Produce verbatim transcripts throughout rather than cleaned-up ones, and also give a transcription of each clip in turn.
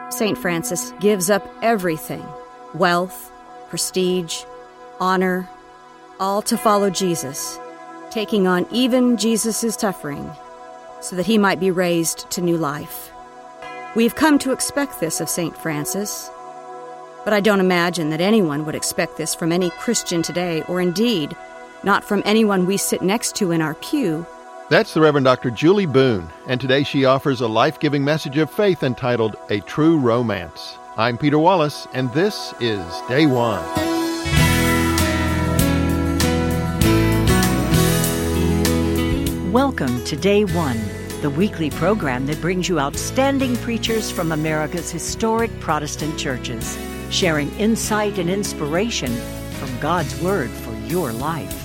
Saint Francis gives up everything, wealth, prestige, honor, all to follow Jesus, taking on even Jesus' suffering so that he might be raised to new life. We've come to expect this of Saint Francis, but I don't imagine that anyone would expect this from any Christian today, or indeed, not from anyone we sit next to in our pew. That's the Reverend Doctor Julie Boone, and today she offers a life-giving message of faith entitled A True Romance. I'm Peter Wallace, and this is Day One. Welcome to Day One, the weekly program that brings you outstanding preachers from America's historic Protestant churches, sharing insight and inspiration from God's Word for your life.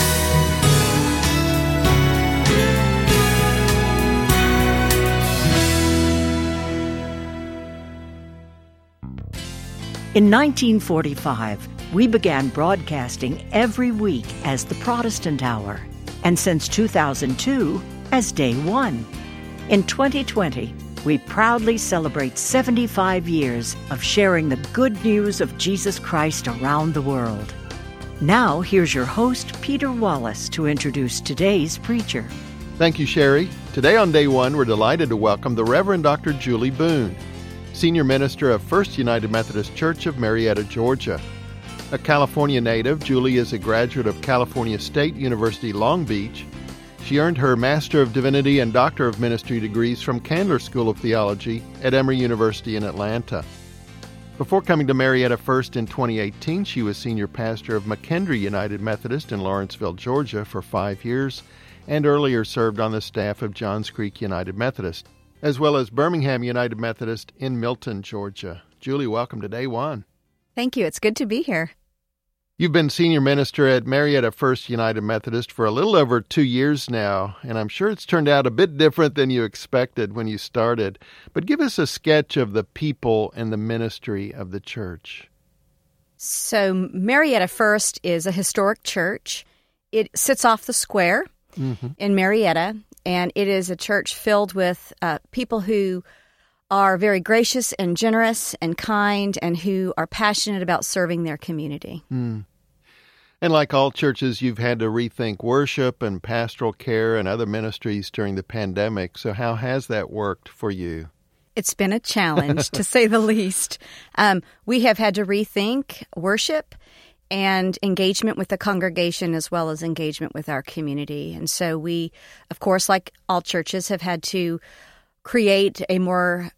In nineteen forty-five, we began broadcasting every week as the Protestant Hour, and since two thousand two, as Day One. In twenty twenty, we proudly celebrate seventy-five years of sharing the good news of Jesus Christ around the world. Now, here's your host, Peter Wallace, to introduce today's preacher. Thank you, Sherry. Today on Day One, we're delighted to welcome the Reverend Doctor Julie Boone, Senior Minister of First United Methodist Church of Marietta, Georgia. A California native, Julie is a graduate of California State University, Long Beach. She earned her Master of Divinity and Doctor of Ministry degrees from Candler School of Theology at Emory University in Atlanta. Before coming to Marietta First in twenty eighteen, she was Senior Pastor of McKendree United Methodist in Lawrenceville, Georgia for five years, and earlier served on the staff of Johns Creek United Methodist, as well as Birmingham United Methodist in Milton, Georgia. Julie, welcome to Day One. Thank you. It's good to be here. You've been senior minister at Marietta First United Methodist for a little over two years now, and I'm sure it's turned out a bit different than you expected when you started. But give us a sketch of the people and the ministry of the church. So Marietta First is a historic church. It sits off the square mm-hmm. in Marietta, and it is a church filled with uh, people who are very gracious and generous and kind and who are passionate about serving their community. Mm. And like all churches, you've had to rethink worship and pastoral care and other ministries during the pandemic. So how has that worked for you? It's been a challenge, to say the least. Um, we have had to rethink worship and engagement with the congregation as well as engagement with our community. And so we, of course, like all churches, have had to create a more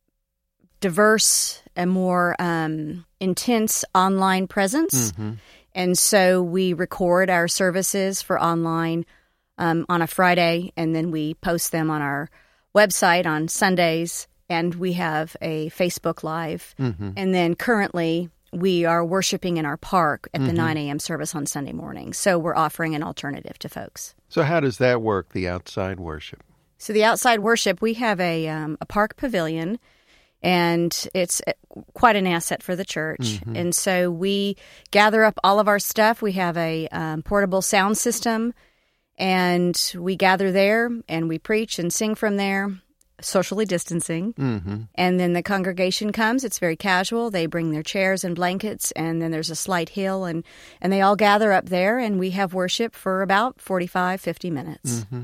diverse and more um, intense online presence. Mm-hmm. And so we record our services for online um, on a Friday, and then we post them on our website on Sundays, and we have a Facebook Live. Mm-hmm. And then currently we are worshiping in our park at the mm-hmm. nine a.m. service on Sunday morning. So we're offering an alternative to folks. So how does that work, the outside worship? So the outside worship, we have a um, a park pavilion, and it's quite an asset for the church. Mm-hmm. And so we gather up all of our stuff. We have a um, portable sound system, and we gather there, and we preach and sing from there, socially distancing. Mm-hmm. And then the congregation comes. It's very casual. They bring their chairs and blankets, and then there's a slight hill, and, and they all gather up there, and we have worship for about forty-five, fifty minutes. Mm-hmm.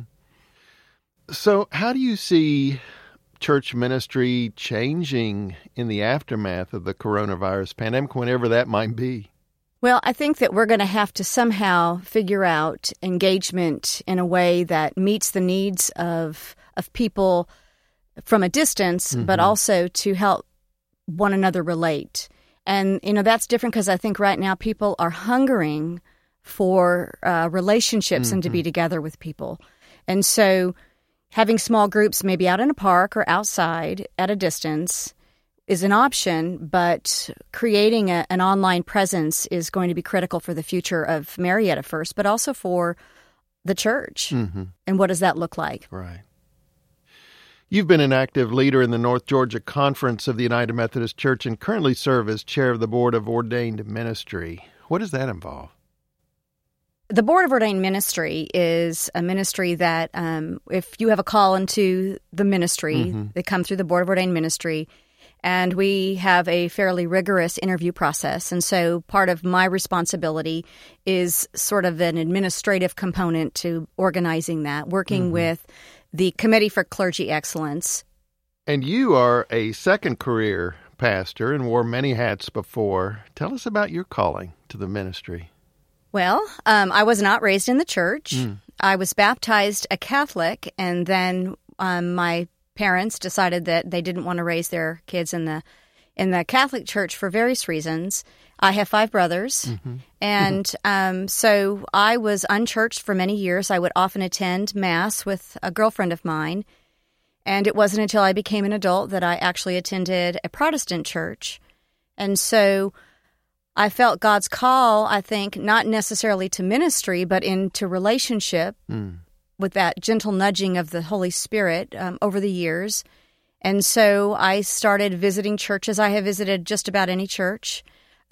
So how do you see church ministry changing in the aftermath of the coronavirus pandemic, whenever that might be? Well, I think that we're going to have to somehow figure out engagement in a way that meets the needs of of people from a distance, mm-hmm. but also to help one another relate. And, you know, that's different because I think right now people are hungering for uh, relationships mm-hmm. and to be together with people. And so having small groups maybe out in a park or outside at a distance is an option, but creating a, an online presence is going to be critical for the future of Marietta First, but also for the church. Mm-hmm. And what does that look like? Right. You've been an active leader in the North Georgia Conference of the United Methodist Church and currently serve as chair of the Board of Ordained Ministry. What does that involve? The Board of Ordained Ministry is a ministry that um, if you have a call into the ministry, mm-hmm. they come through the Board of Ordained Ministry, And we have a fairly rigorous interview process. And so part of my responsibility is sort of an administrative component to organizing that, working mm-hmm. with the Committee for Clergy Excellence. And you are a second career pastor and wore many hats before. Tell us about your calling to the ministry. Well, um, I was not raised in the church. Mm. I was baptized a Catholic, and then um, my parents decided that they didn't want to raise their kids in the in the Catholic Church for various reasons. I have five brothers, mm-hmm. and mm-hmm. Um, so I was unchurched for many years. I would often attend Mass with a girlfriend of mine, and it wasn't until I became an adult that I actually attended a Protestant church. And so I felt God's call, I think, not necessarily to ministry, but into relationship, mm. with that gentle nudging of the Holy Spirit um, over the years. And so I started visiting churches. I have visited just about any church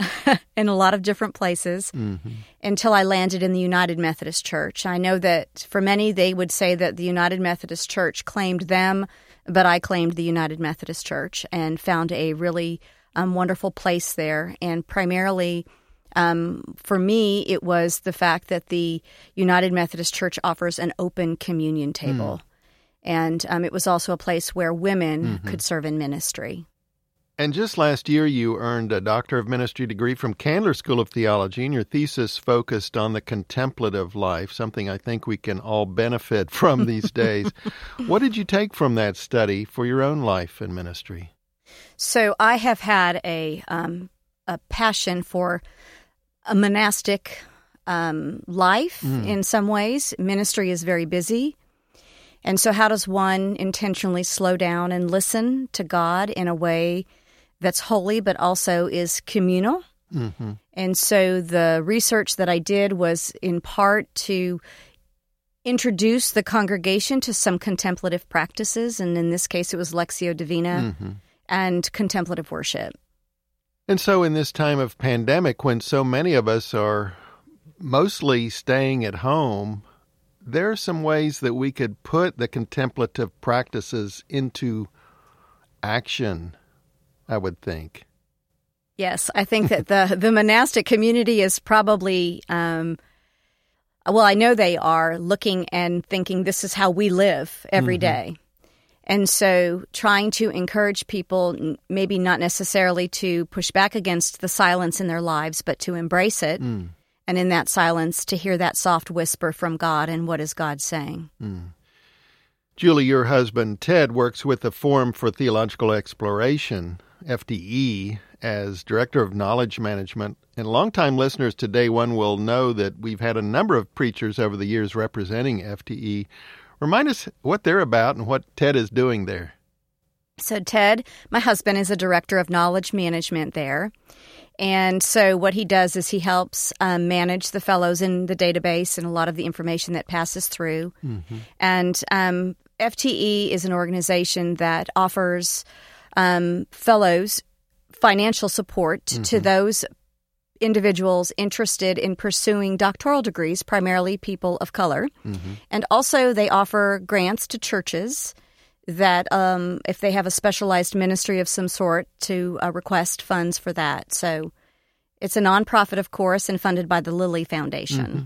in a lot of different places mm-hmm. until I landed in the United Methodist Church. I know that for many, they would say that the United Methodist Church claimed them, but I claimed the United Methodist Church and found a really um, wonderful place there. And primarily, Um, for me, it was the fact that the United Methodist Church offers an open communion table. Mm. And um, it was also a place where women mm-hmm. could serve in ministry. And just last year, you earned a Doctor of Ministry degree from Candler School of Theology, and your thesis focused on the contemplative life, something I think we can all benefit from these days. What did you take from that study for your own life and ministry? So I have had a, um, a passion for a monastic um, life mm. in some ways. Ministry is very busy. And so how does one intentionally slow down and listen to God in a way that's holy but also is communal? Mm-hmm. And so the research that I did was in part to introduce the congregation to some contemplative practices, and in this case it was Lectio Divina mm-hmm. and contemplative worship. And so in this time of pandemic, when so many of us are mostly staying at home, there are some ways that we could put the contemplative practices into action, I would think. Yes, I think that the, the monastic community is probably, um, well, I know they are looking and thinking this is how we live every mm-hmm. day. And so trying to encourage people, maybe not necessarily to push back against the silence in their lives, but to embrace it. Mm. And in that silence, to hear that soft whisper from God and what is God saying. Mm. Julie, your husband, Ted, works with the Forum for Theological Exploration, F T E, as Director of Knowledge Management. And longtime listeners to Day One will know that we've had a number of preachers over the years representing F T E. Remind us what they're about and what Ted is doing there. So Ted, my husband, is a director of knowledge management there. And so what he does is he helps um, manage the fellows in the database and a lot of the information that passes through. Mm-hmm. And um, F T E is an organization that offers um, fellows financial support mm-hmm. to those individuals interested in pursuing doctoral degrees, primarily people of color. Mm-hmm. And also they offer grants to churches that um, if they have a specialized ministry of some sort to uh, request funds for that. So it's a nonprofit, of course, and funded by the Lilly Foundation. Mm-hmm.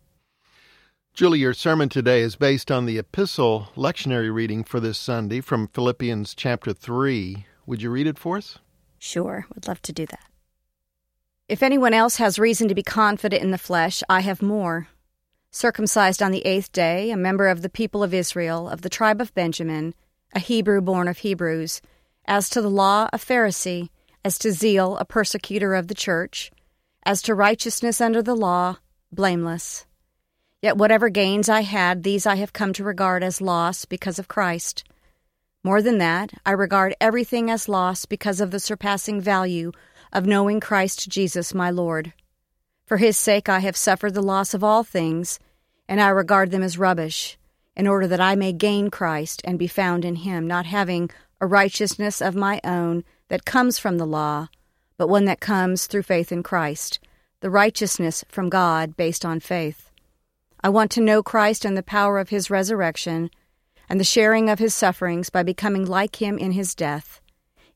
Julie, your sermon today is based on the epistle lectionary reading for this Sunday from Philippians chapter three. Would you read it for us? Sure, would love to do that. If anyone else has reason to be confident in the flesh, I have more. Circumcised on the eighth day, a member of the people of Israel, of the tribe of Benjamin, a Hebrew born of Hebrews, as to the law, a Pharisee, as to zeal, a persecutor of the church, as to righteousness under the law, blameless. Yet whatever gains I had, these I have come to regard as loss because of Christ. More than that, I regard everything as loss because of the surpassing value of knowing Christ Jesus my Lord. For his sake I have suffered the loss of all things, and I regard them as rubbish, in order that I may gain Christ and be found in him, not having a righteousness of my own that comes from the law, but one that comes through faith in Christ, the righteousness from God based on faith. I want to know Christ and the power of his resurrection, and the sharing of his sufferings by becoming like him in his death,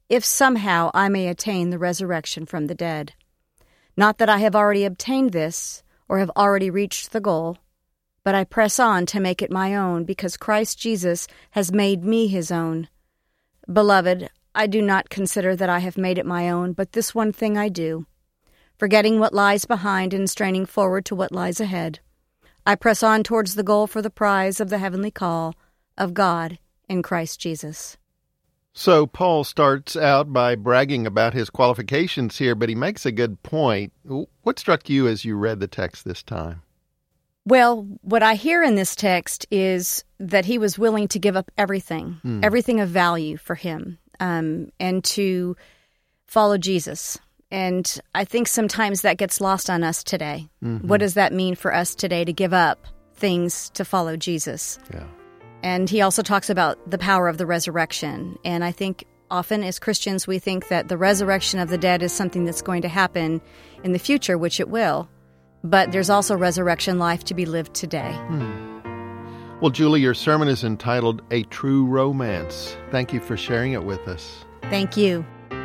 if somehow I may attain the resurrection from the dead. Not that I have already obtained this, or have already reached the goal, but I press on to make it my own, because Christ Jesus has made me his own. Beloved, I do not consider that I have made it my own, but this one thing I do, forgetting what lies behind and straining forward to what lies ahead. I press on towards the goal for the prize of the heavenly call of God in Christ Jesus. So Paul starts out by bragging about his qualifications here, but he makes a good point. What struck you as you read the text this time? Well, what I hear in this text is that he was willing to give up everything, mm. everything of value for him, um, and to follow Jesus. And I think sometimes that gets lost on us today. Mm-hmm. What does that mean for us today to give up things to follow Jesus? Yeah. And he also talks about the power of the resurrection. And I think often as Christians, we think that the resurrection of the dead is something that's going to happen in the future, which it will. But there's also resurrection life to be lived today. Hmm. Well, Julie, your sermon is entitled A True Romance. Thank you for sharing it with us. Thank you.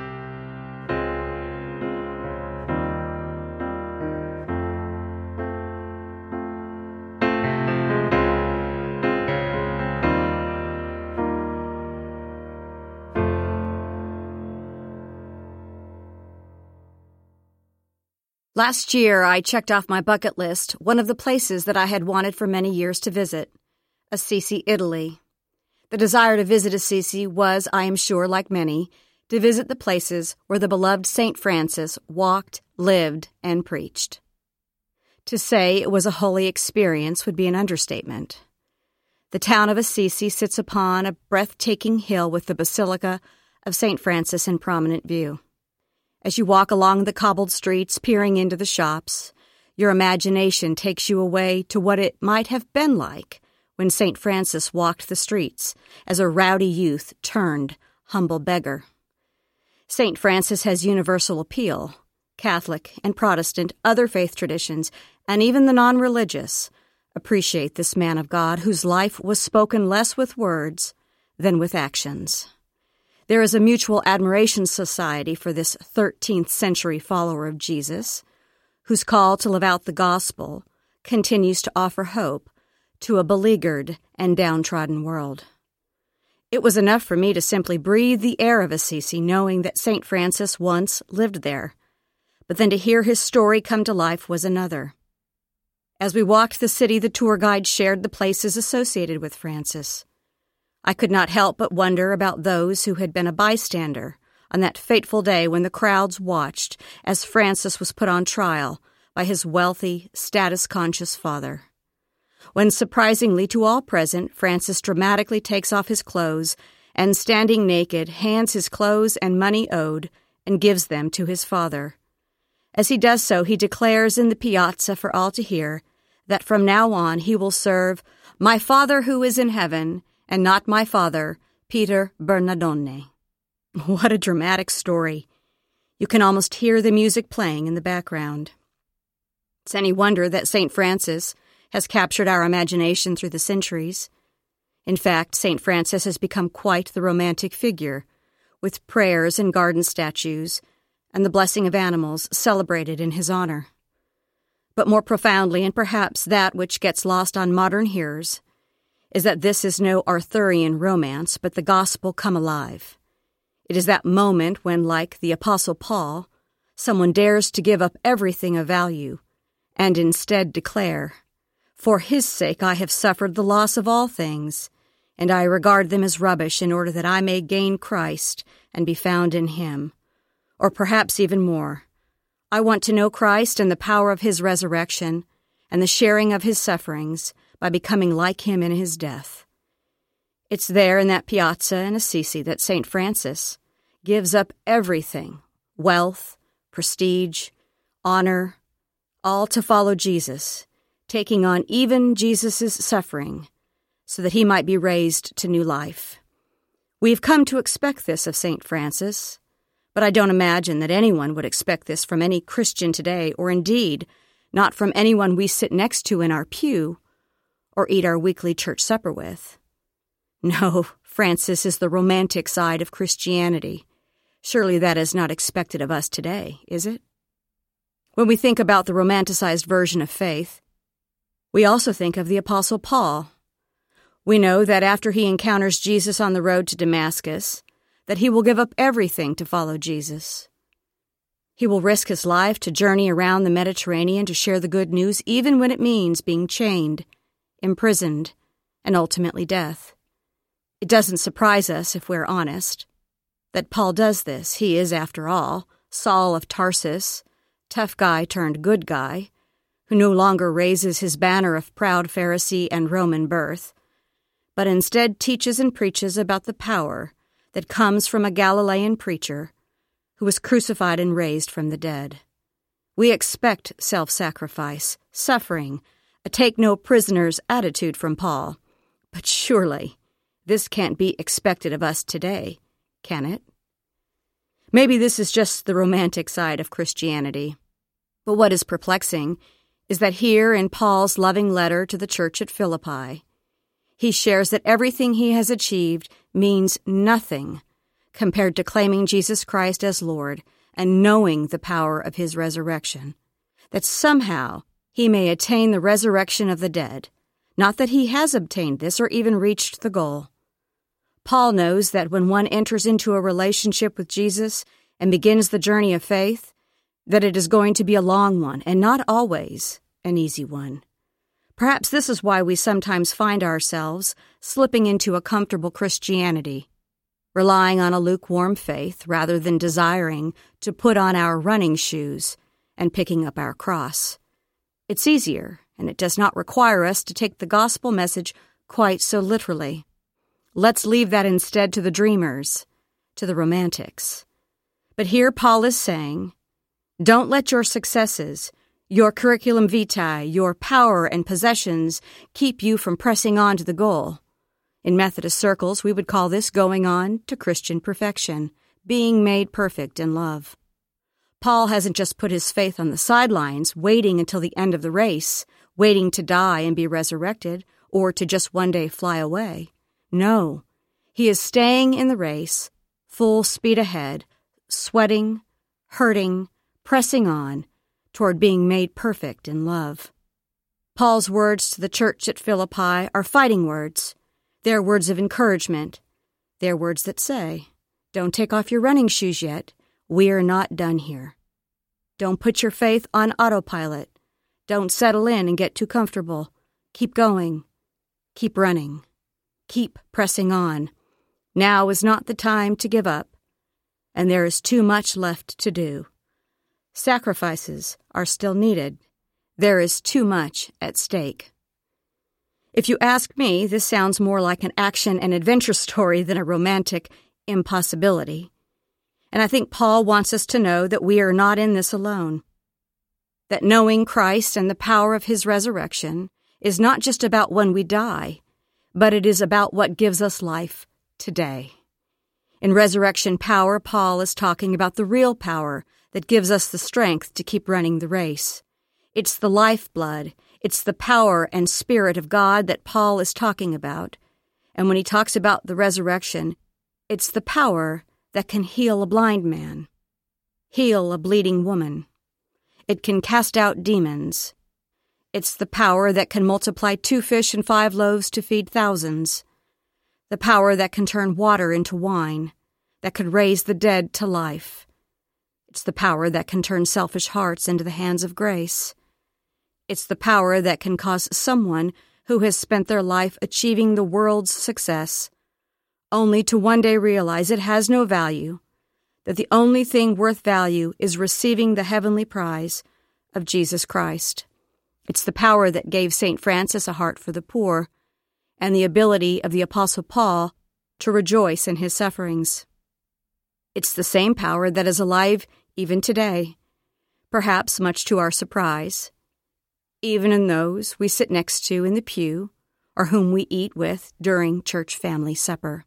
Last year, I checked off my bucket list one of the places that I had wanted for many years to visit, Assisi, Italy. The desire to visit Assisi was, I am sure, like many, to visit the places where the beloved Saint Francis walked, lived, and preached. To say it was a holy experience would be an understatement. The town of Assisi sits upon a breathtaking hill with the Basilica of Saint Francis in prominent view. As you walk along the cobbled streets, peering into the shops, your imagination takes you away to what it might have been like when Saint Francis walked the streets as a rowdy youth turned humble beggar. Saint Francis has universal appeal. Catholic and Protestant, other faith traditions, and even the non-religious appreciate this man of God whose life was spoken less with words than with actions. There is a mutual admiration society for this thirteenth century follower of Jesus, whose call to live out the gospel continues to offer hope to a beleaguered and downtrodden world. It was enough for me to simply breathe the air of Assisi, knowing that Saint Francis once lived there. But then to hear his story come to life was another. As we walked the city, the tour guide shared the places associated with Francis. I could not help but wonder about those who had been a bystander on that fateful day when the crowds watched as Francis was put on trial by his wealthy, status-conscious father. When, surprisingly to all present, Francis dramatically takes off his clothes and, standing naked, hands his clothes and money owed and gives them to his father. As he does so, he declares in the piazza for all to hear that from now on he will serve my Father who is in heaven, and not my father, Peter Bernardone. What a dramatic story. You can almost hear the music playing in the background. It's any wonder that Saint Francis has captured our imagination through the centuries. In fact, Saint Francis has become quite the romantic figure, with prayers and garden statues, and the blessing of animals celebrated in his honor. But more profoundly, and perhaps that which gets lost on modern hearers, is that this is no Arthurian romance, but the gospel come alive. It is that moment when, like the Apostle Paul, someone dares to give up everything of value and instead declare, "For his sake I have suffered the loss of all things, and I regard them as rubbish in order that I may gain Christ and be found in him." Or perhaps even more, I want to know Christ and the power of his resurrection and the sharing of his sufferings by becoming like him in his death. It's there in that piazza in Assisi that Saint Francis gives up everything, wealth, prestige, honor, all to follow Jesus, taking on even Jesus' suffering so that he might be raised to new life. We've come to expect this of Saint Francis, but I don't imagine that anyone would expect this from any Christian today, or indeed not from anyone we sit next to in our pew or eat our weekly church supper with. No, Francis is the romantic side of Christianity, Surely that is not expected of us today, is it? When we think about the romanticized version of faith, we also think of the Apostle Paul. We know that after he encounters Jesus on the road to Damascus, that he will give up everything to follow Jesus. He will risk his life to journey around the Mediterranean to share the good news, even when it means being chained, imprisoned, and ultimately death. It doesn't surprise us, if we're honest, that Paul does this. He is, after all, Saul of Tarsus, tough guy turned good guy, who no longer raises his banner of proud Pharisee and Roman birth, but instead teaches and preaches about the power that comes from a Galilean preacher who was crucified and raised from the dead. We expect self-sacrifice, suffering, a take-no-prisoners attitude from Paul, but surely this can't be expected of us today, can it? Maybe this is just the romantic side of Christianity. But what is perplexing is that here in Paul's loving letter to the church at Philippi, he shares that everything he has achieved means nothing compared to claiming Jesus Christ as Lord and knowing the power of his resurrection, that somehow he may attain the resurrection of the dead, not that he has obtained this or even reached the goal. Paul knows that when one enters into a relationship with Jesus and begins the journey of faith, that it is going to be a long one and not always an easy one. Perhaps this is why we sometimes find ourselves slipping into a comfortable Christianity, relying on a lukewarm faith rather than desiring to put on our running shoes and picking up our cross. It's easier, and it does not require us to take the gospel message quite so literally. Let's leave that instead to the dreamers, to the romantics. But here Paul is saying, don't let your successes, your curriculum vitae, your power and possessions keep you from pressing on to the goal. In Methodist circles, we would call this going on to Christian perfection, being made perfect in love. Paul hasn't just put his faith on the sidelines, waiting until the end of the race, waiting to die and be resurrected, or to just one day fly away. No, he is staying in the race, full speed ahead, sweating, hurting, pressing on toward being made perfect in love. Paul's words to the church at Philippi are fighting words. They're words of encouragement. They're words that say, don't take off your running shoes yet. We are not done here. Don't put your faith on autopilot. Don't settle in and get too comfortable. Keep going. Keep running. Keep pressing on. Now is not the time to give up, and there is too much left to do. Sacrifices are still needed. There is too much at stake. If you ask me, this sounds more like an action and adventure story than a romantic impossibility. And I think Paul wants us to know that we are not in this alone. That knowing Christ and the power of his resurrection is not just about when we die, but it is about what gives us life today. In resurrection power, Paul is talking about the real power that gives us the strength to keep running the race. It's the lifeblood, it's the power and spirit of God that Paul is talking about. And when he talks about the resurrection, it's the power that can heal a blind man, heal a bleeding woman. It can cast out demons. It's the power that can multiply two fish and five loaves to feed thousands. The power that can turn water into wine, that could raise the dead to life. It's the power that can turn selfish hearts into the hands of grace. It's the power that can cause someone who has spent their life achieving the world's success, only to one day realize it has no value, that the only thing worth value is receiving the heavenly prize of Jesus Christ. It's the power that gave Saint Francis a heart for the poor, and the ability of the Apostle Paul to rejoice in his sufferings. It's the same power that is alive even today, perhaps much to our surprise, even in those we sit next to in the pew or whom we eat with during church family supper.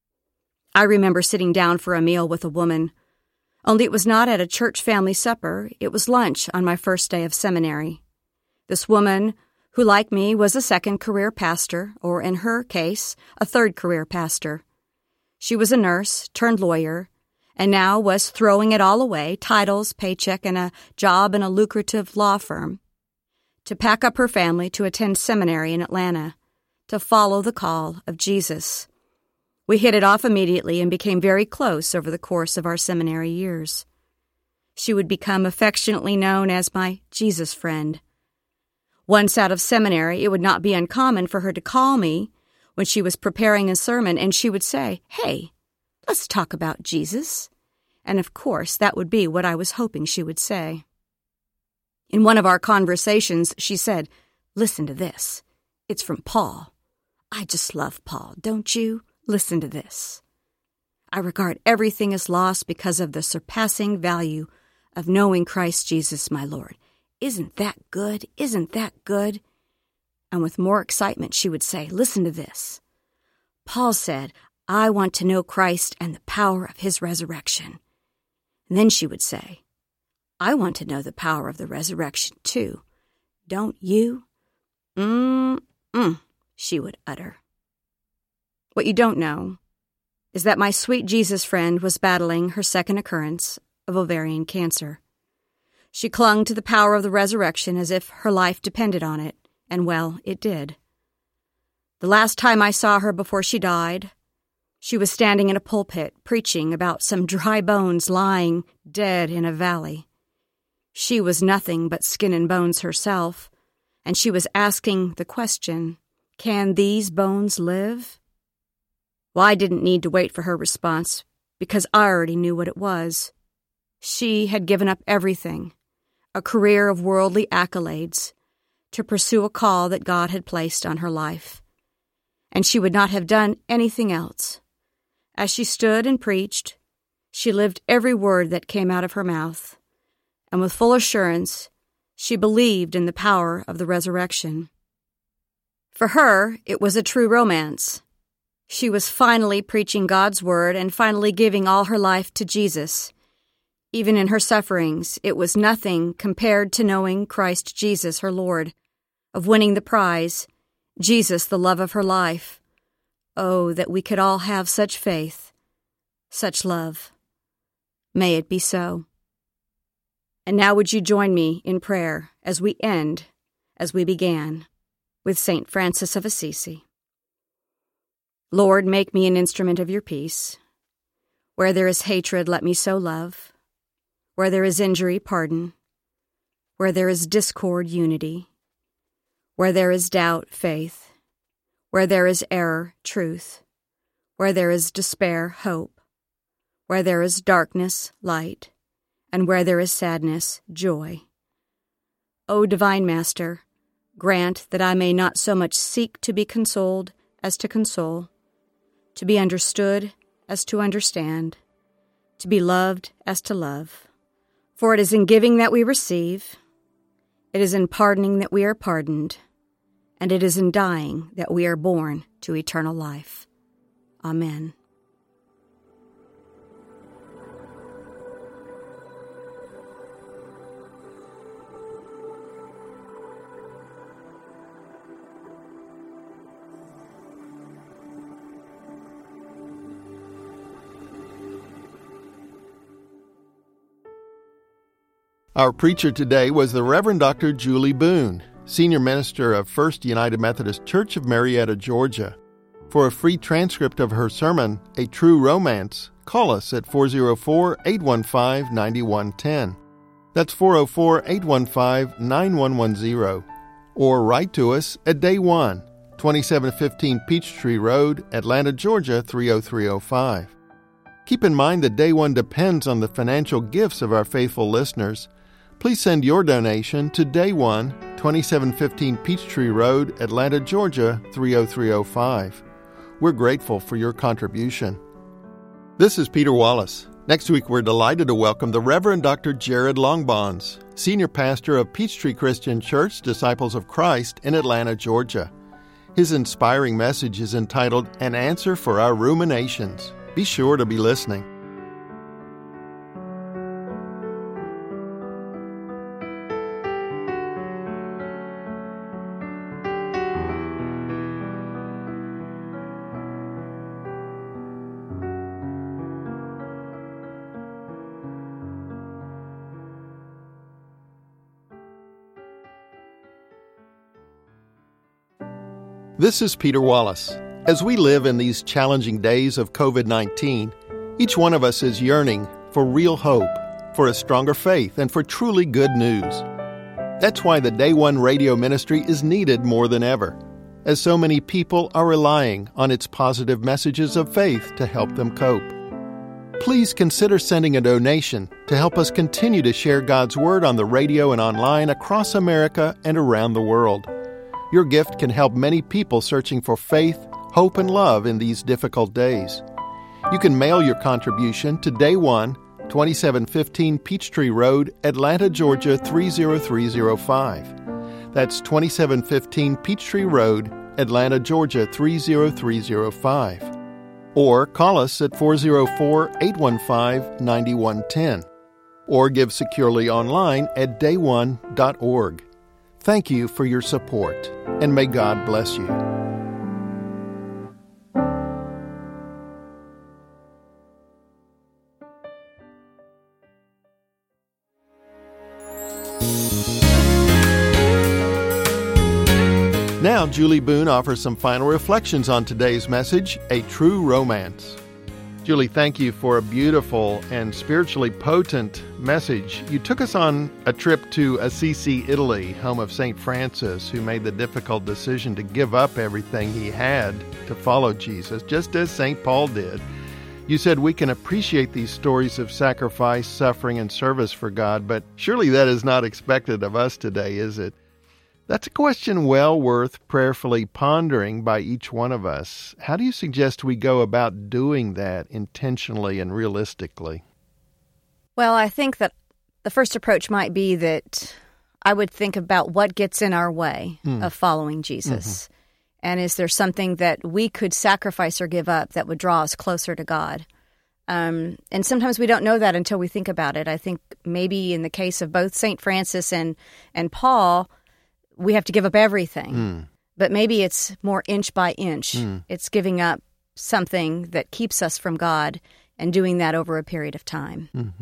I remember sitting down for a meal with a woman, only it was not at a church family supper, it was lunch on my first day of seminary. This woman, who like me was a second career pastor, or in her case, a third career pastor. She was a nurse turned lawyer, and now was throwing it all away, titles, paycheck, and a job in a lucrative law firm, to pack up her family to attend seminary in Atlanta, to follow the call of Jesus. We hit it off immediately and became very close over the course of our seminary years. She would become affectionately known as my Jesus friend. Once out of seminary, it would not be uncommon for her to call me when she was preparing a sermon, and she would say, "Hey, let's talk about Jesus." And of course, that would be what I was hoping she would say. In one of our conversations, she said, "Listen to this. It's from Paul. I just love Paul, don't you? Listen to this. I regard everything as lost because of the surpassing value of knowing Christ Jesus, my Lord. Isn't that good? Isn't that good?" And with more excitement, she would say, "Listen to this. Paul said, I want to know Christ and the power of his resurrection." And then she would say, "I want to know the power of the resurrection too. Don't you?" Mm-mm, she would utter. What you don't know is that my sweet Jesus friend was battling her second occurrence of ovarian cancer. She clung to the power of the resurrection as if her life depended on it, and well, it did. The last time I saw her before she died, she was standing in a pulpit preaching about some dry bones lying dead in a valley. She was nothing but skin and bones herself, and she was asking the question, "Can these bones live?" Well, I didn't need to wait for her response, because I already knew what it was. She had given up everything, a career of worldly accolades, to pursue a call that God had placed on her life. And she would not have done anything else. As she stood and preached, she lived every word that came out of her mouth, and with full assurance, she believed in the power of the resurrection. For her, it was a true romance. She was finally preaching God's word and finally giving all her life to Jesus. Even in her sufferings, it was nothing compared to knowing Christ Jesus, her Lord, of winning the prize, Jesus, the love of her life. Oh, that we could all have such faith, such love. May it be so. And now would you join me in prayer as we end, as we began, with Saint Francis of Assisi. Lord, make me an instrument of your peace. Where there is hatred, let me sow love. Where there is injury, pardon. Where there is discord, unity. Where there is doubt, faith. Where there is error, truth. Where there is despair, hope. Where there is darkness, light. And where there is sadness, joy. O Divine Master, grant that I may not so much seek to be consoled as to console, to be understood as to understand, to be loved as to love. For it is in giving that we receive, it is in pardoning that we are pardoned, and it is in dying that we are born to eternal life. Amen. Our preacher today was the Reverend Doctor Julie Boone, Senior Minister of First United Methodist Church of Marietta, Georgia. For a free transcript of her sermon, A True Romance, call us at four oh four, eight one five, nine one one zero. That's four oh four, eight one five, nine one one zero. Or write to us at Day One, twenty-seven fifteen Peachtree Road, Atlanta, Georgia, three oh three oh five. Keep in mind that Day One depends on the financial gifts of our faithful listeners. Please send your donation to Day One, twenty-seven fifteen Peachtree Road, Atlanta, Georgia, three oh three oh five. We're grateful for your contribution. This is Peter Wallace. Next week, we're delighted to welcome the Reverend Doctor Jared Longbonds, Senior Pastor of Peachtree Christian Church, Disciples of Christ in Atlanta, Georgia. His inspiring message is entitled, An Answer for Our Ruminations. Be sure to be listening. This is Peter Wallace. As we live in these challenging days of covid nineteen, each one of us is yearning for real hope, for a stronger faith, and for truly good news. That's why the Day One radio ministry is needed more than ever, as so many people are relying on its positive messages of faith to help them cope. Please consider sending a donation to help us continue to share God's Word on the radio and online across America and around the world. Your gift can help many people searching for faith, hope, and love in these difficult days. You can mail your contribution to Day One, twenty-seven fifteen Peachtree Road, Atlanta, Georgia three zero three zero five. That's twenty-seven fifteen Peachtree Road, Atlanta, Georgia three zero three zero five. Or call us at four zero four, eight one five, nine one one zero. Or give securely online at day one dot org. Thank you for your support, and may God bless you. Now, Julie Boone offers some final reflections on today's message, A True Romance. Julie, thank you for a beautiful and spiritually potent message. You took us on a trip to Assisi, Italy, home of Saint Francis, who made the difficult decision to give up everything he had to follow Jesus, just as Saint Paul did. You said we can appreciate these stories of sacrifice, suffering, and service for God, but surely that is not expected of us today, is it? That's a question well worth prayerfully pondering by each one of us. How do you suggest we go about doing that intentionally and realistically? Well, I think that the first approach might be that I would think about what gets in our way mm. of following Jesus. Mm-hmm. And is there something that we could sacrifice or give up that would draw us closer to God? Um, and sometimes we don't know that until we think about it. I think maybe in the case of both Saint Francis and, and Paul, we have to give up everything, mm. but maybe it's more inch by inch. Mm. It's giving up something that keeps us from God and doing that over a period of time. Mm-hmm.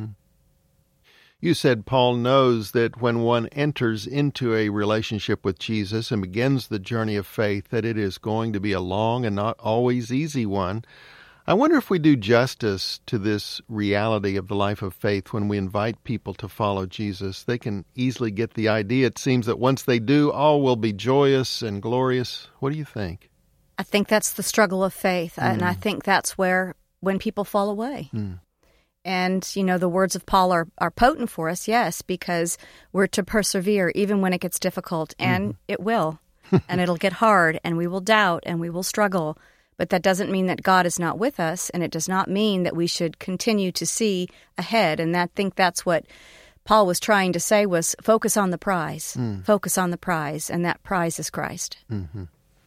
You said Paul knows that when one enters into a relationship with Jesus and begins the journey of faith, that it is going to be a long and not always easy one. I wonder if we do justice to this reality of the life of faith when we invite people to follow Jesus. They can easily get the idea, it seems, that once they do, all will be joyous and glorious. What do you think? I think that's the struggle of faith, mm. and I think that's where, when people fall away. Mm. And, you know, the words of Paul are, are potent for us, yes, because we're to persevere even when it gets difficult, and mm. it will. And it'll get hard, and we will doubt, and we will struggle. But that doesn't mean that God is not with us, and it does not mean that we should continue to see ahead. And I think that's what Paul was trying to say was focus on the prize, mm. focus on the prize, and that prize is Christ. Mm-hmm.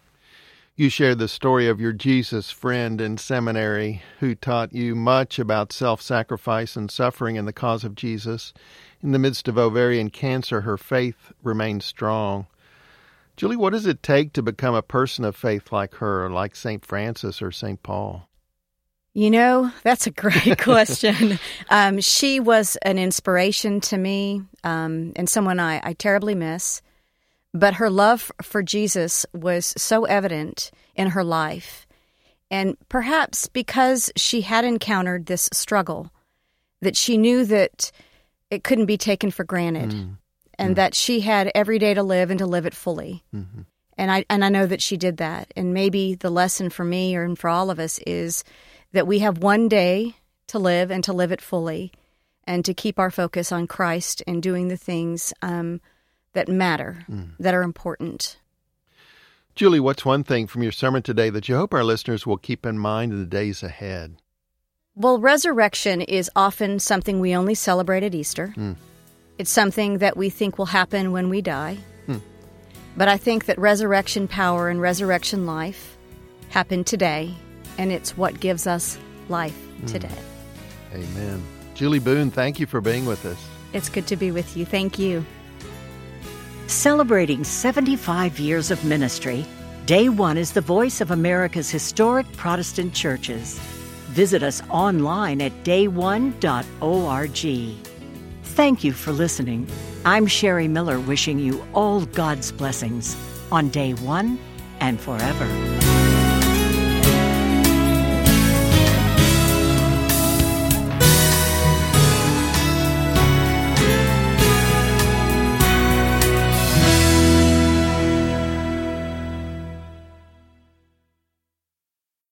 You shared the story of your Jesus friend in seminary who taught you much about self-sacrifice and suffering in the cause of Jesus. In the midst of ovarian cancer, her faith remained strong. Julie, what does it take to become a person of faith like her, like Saint Francis or Saint Paul? You know, that's a great question. Um, she was an inspiration to me um, and someone I, I terribly miss. But her love for Jesus was so evident in her life. And perhaps because she had encountered this struggle, that she knew that it couldn't be taken for granted. Mm. And mm. that she had every day to live and to live it fully. Mm-hmm. And I and I know that she did that. And maybe the lesson for me or for all of us is that we have one day to live and to live it fully and to keep our focus on Christ and doing the things um, that matter, mm. that are important. Julie, what's one thing from your sermon today that you hope our listeners will keep in mind in the days ahead? Well, resurrection is often something we only celebrate at Easter. Mm. It's something that we think will happen when we die. Hmm. But I think that resurrection power and resurrection life happen today, and it's what gives us life hmm. today. Amen. Julie Boone, thank you for being with us. It's good to be with you. Thank you. Celebrating seventy-five years of ministry, Day One is the voice of America's historic Protestant churches. Visit us online at day one dot org. Thank you for listening. I'm Sherry Miller wishing you all God's blessings on Day One and forever.